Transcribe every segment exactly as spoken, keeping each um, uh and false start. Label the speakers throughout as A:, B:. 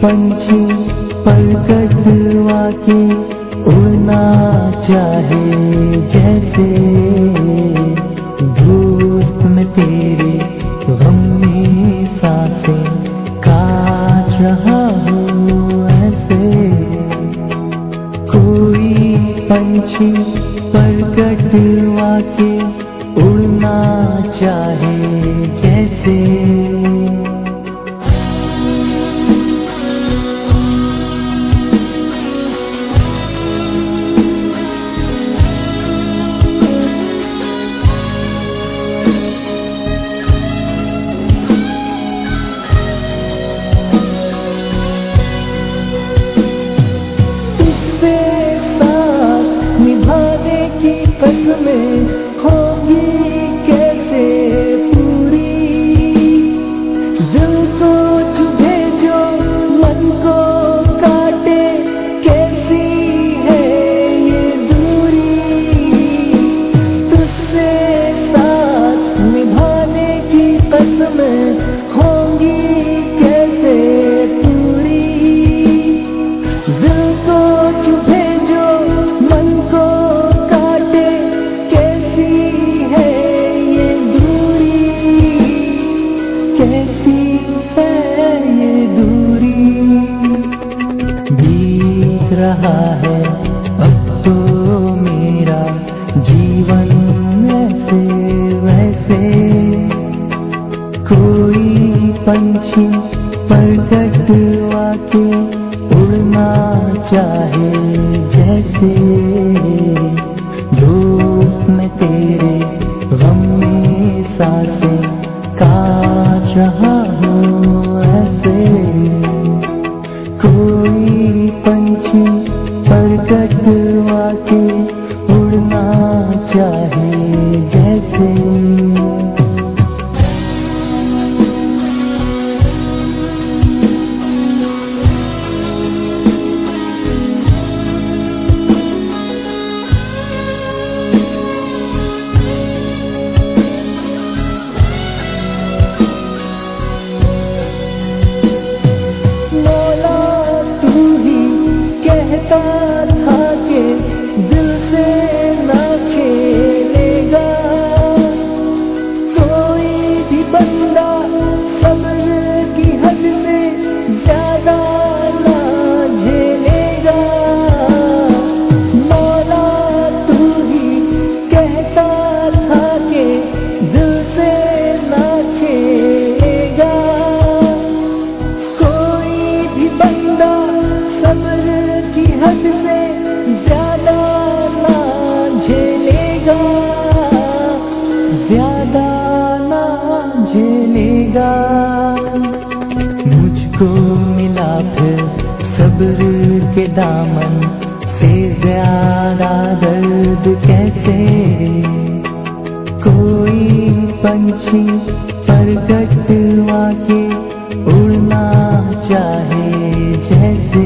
A: पंछी परगटवा के उड़ना चाहे जैसे, दोस्त में तेरे गम में सांसें काट रहा हूँ ऐसे। कोई पंछी परगटवा के उड़ना चाहे जैसे।
B: कसमें होंगी कैसे पूरी, दिल को चुभे जो मन को काटे, कैसी है ये दूरी। तुझसे साथ निभाने की कसमें होंगी कैसे पूरी, दिल को चुभे जो मन को कैसी है ये दूरी।
A: बीत रहा है अब तो मेरा जीवन ऐसे वैसे। कोई पंछी परगटवा के उड़ना चाहे जैसे, दोस्त में तेरे गम में सांसें काट रहा हूँ ऐसे। कोई पंछी परगटवा के उड़ना चाहे जैसे।
B: कहता था कि दिल से ना खेलेगा कोई भी बंदा, सब्र की हद से ज्यादा ना झेलेगा। मौला तू ही कहता था कि दिल से ना खेलेगा कोई भी बंदा, सब्र की हद से ज्यादा ना झेलेगा, ज्यादा ना झेलेगा।
A: मुझको मिला फिर सब्र के दामन से ज्यादा दर्द कैसे। कोई पंछी परगटवा के उड़ना चाहे जैसे।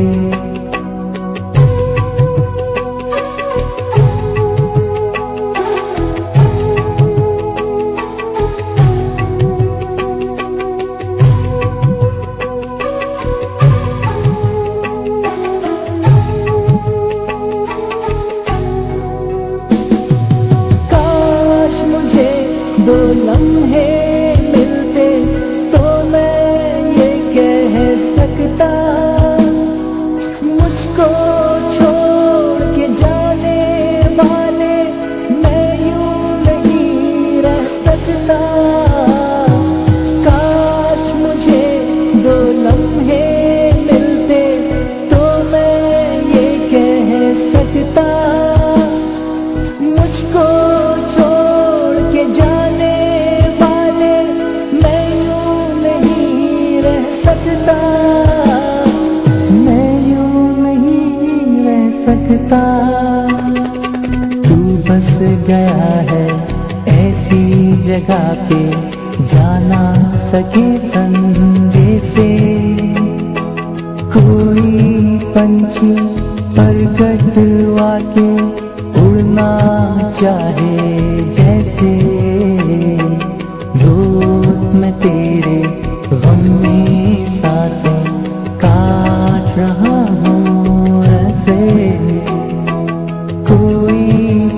B: काश मुझे दो लम्हे मिलते तो मैं ये कह सकता, मुझको छोड़ के जाने वाले मैं यूं नहीं रह सकता। काश मुझे दो लम्हे मिलते तो मैं ये कह सकता, मुझको छोड़ के जाने वाले मैं यूं नहीं रह सकता,
A: मैं यूं नहीं रह सकता। तू बस गया है ऐसी जगह पे जाना सके संदेशे। कोई पंछी परगटवा के उड़ना चाहे जैसे, दोस्त में तेरे गम में सांसें का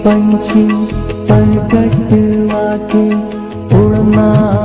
A: पंछी प्रकट आके उड़ना